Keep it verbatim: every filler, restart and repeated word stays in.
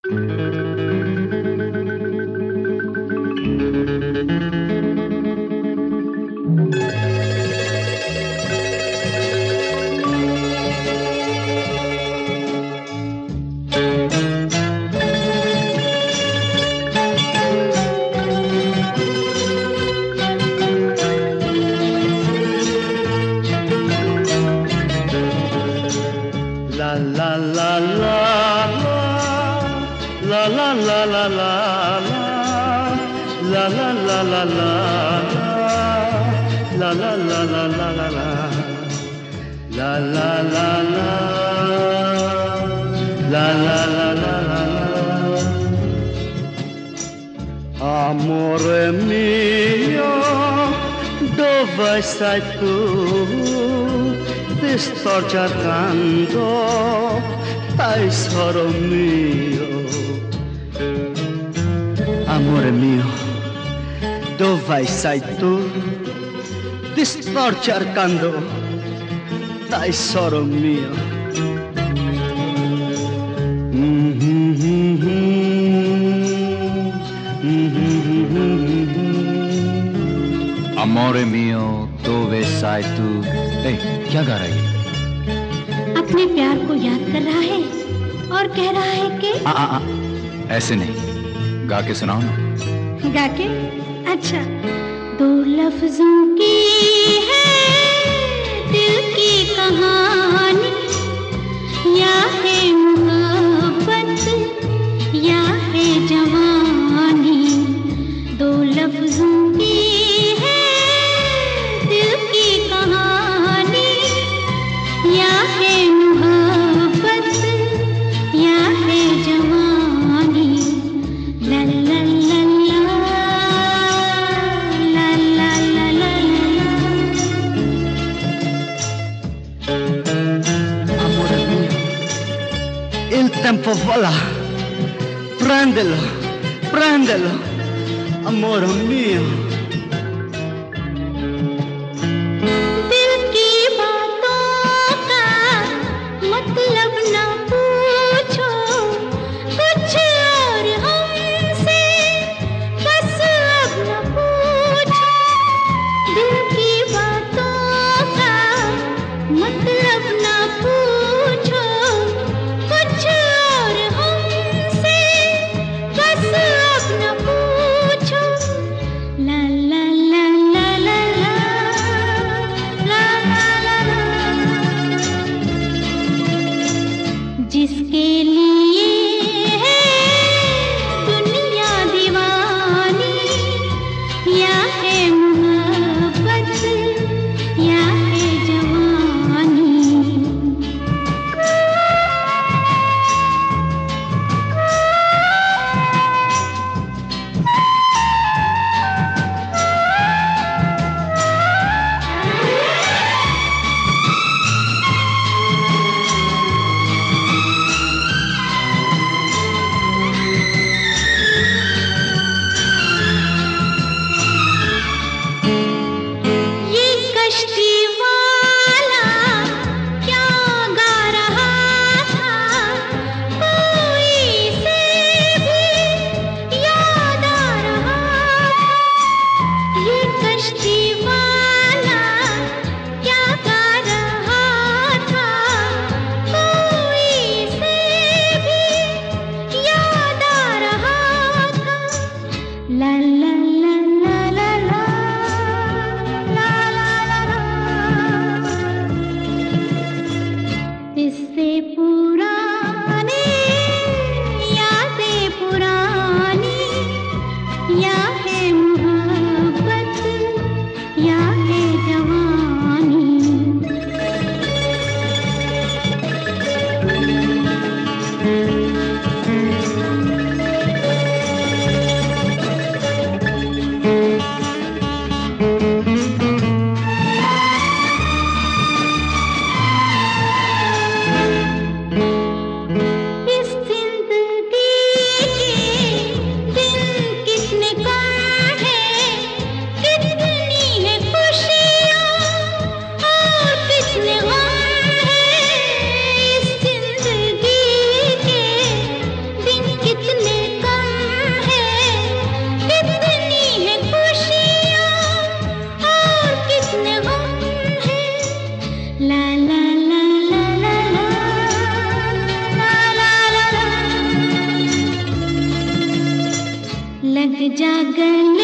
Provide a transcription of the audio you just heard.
Amore mio, dove sei tu? Ti sto cercando, tesoro mio. Amore mio, dove sei tu? Ti sto cercando, tesoro mio. Amore mio, dove sei tu? ए, क्या गा रहा है? अपने प्यार को याद कर रहा है और कह रहा है कि आ, आ, आ, ऐसे नहीं, गा के सुनाओ ना। गा के? अच्छा। दो लफ्जों की है दिल की कहानी, या है मोहब्बत या है जवानी। दो लफ्जों की Il tempo vola, prendelo, prendelo, amore mio. दिल की बातों का मतलब न पूछो, कुछ और हमसे बस अब न पूछो। दिल की बातों का मतलब न पूछो, कुछ और हमसे बस अब न पूछो। ला जागने